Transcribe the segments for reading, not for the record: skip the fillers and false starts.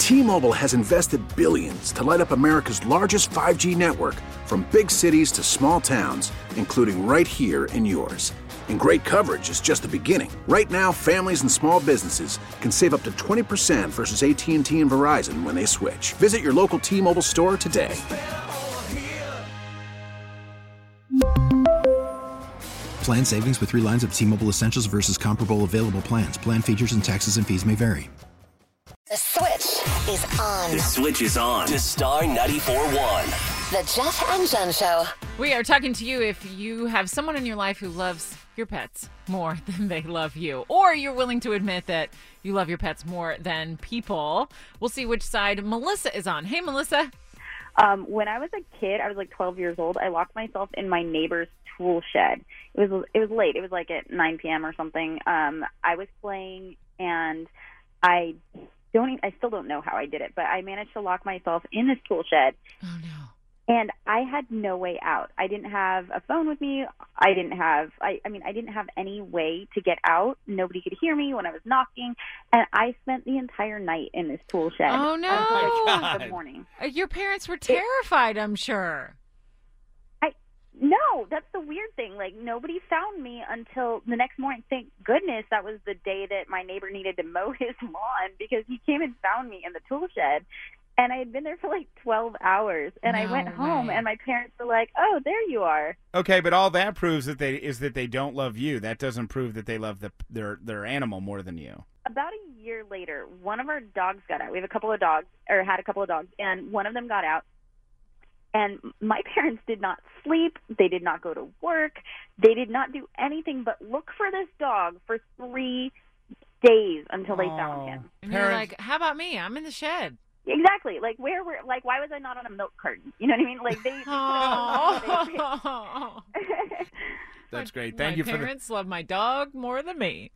T-Mobile has invested billions to light up America's largest 5G network, from big cities to small towns, including right here in yours. And great coverage is just the beginning. Right now, families and small businesses can save up to 20% versus AT&T and Verizon when they switch. Visit your local T-Mobile store today. Plan savings with 3 lines of T-Mobile Essentials versus comparable available plans. Plan features and taxes and fees may vary. The switch is on. The switch is on to Star 94.1. The Jeff and Jen Show. We are talking to you if you have someone in your life who loves your pets more than they love you, or you're willing to admit that you love your pets more than people. We'll see which side Melissa is on. Hey, Melissa. When I was a kid, I was like 12 years old. I locked myself in my neighbor's tool shed. It was late. It was like at 9 p.m. or something. I was playing, and I still don't know how I did it, but I managed to lock myself in this tool shed. Oh, no. And I had no way out. I didn't have a phone with me. I didn't have any way to get out. Nobody could hear me when I was knocking. And I spent the entire night in this tool shed. Oh, no. Until like 2 in the morning. Your parents were terrified, I'm sure. No, that's the weird thing. Like, nobody found me until the next morning. Thank goodness that was the day that my neighbor needed to mow his lawn, because he came and found me in the tool shed. And I had been there for like 12 hours. And I went home, and my parents were like, oh, there you are. Okay, but all that proves that they don't love you. That doesn't prove that they love their animal more than you. About a year later, one of our dogs got out. We have a couple of dogs, or had a couple of dogs, and one of them got out. And my parents did not sleep. They did not go to work. They did not do anything but look for this dog for 3 days until they found him. And you're like, how about me? I'm in the shed. Exactly. Like, why was I not on a milk carton? You know what I mean? Like, That's great. Thank you for My parents love my dog more than me.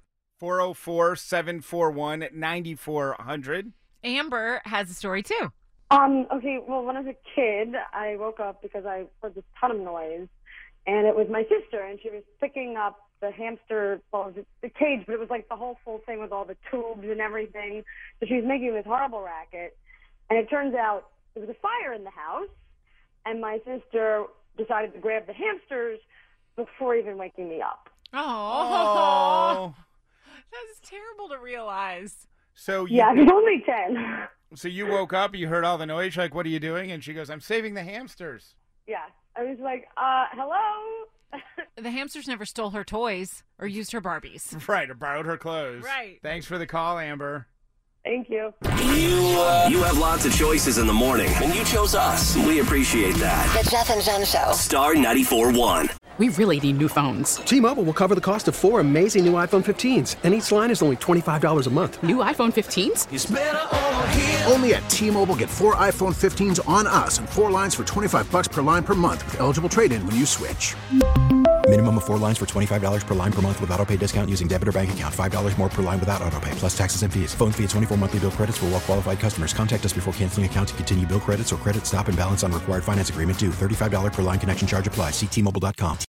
404-741-9400. Amber has a story, too. Okay, well, when I was a kid, I woke up because I heard this ton of noise, and it was my sister, and she was picking up the hamster, well, it was the cage, but it was like the whole full thing with all the tubes and everything. So she was making this horrible racket, and it turns out there was a fire in the house, and my sister decided to grab the hamsters before even waking me up. Oh. That's terrible to realize. So yeah, I was only 10. So you woke up, you heard all the noise, you're like, what are you doing? And she goes, I'm saving the hamsters. Yeah. I was like, hello? The hamsters never stole her toys or used her Barbies. Right, or borrowed her clothes. Right. Thanks for the call, Amber. Thank you. You have lots of choices in the morning, and you chose us. We appreciate that. The Jeff and Jen Show. Star 94.1. We really need new phones. T-Mobile will cover the cost of 4 amazing new iPhone 15s, and each line is only $25 a month. New iPhone 15s? It's better over here. Only at T-Mobile, get 4 iPhone 15s on us and 4 lines for $25 per line per month with eligible trade-in when you switch. Minimum of 4 lines for $25 per line per month with autopay discount using debit or bank account. $5 more per line without autopay, plus taxes and fees. Phone fee at 24 monthly bill credits for well-qualified customers. Contact us before canceling account to continue bill credits or credit stop and balance on required finance agreement due. $35 per line connection charge applies. See T-Mobile.com.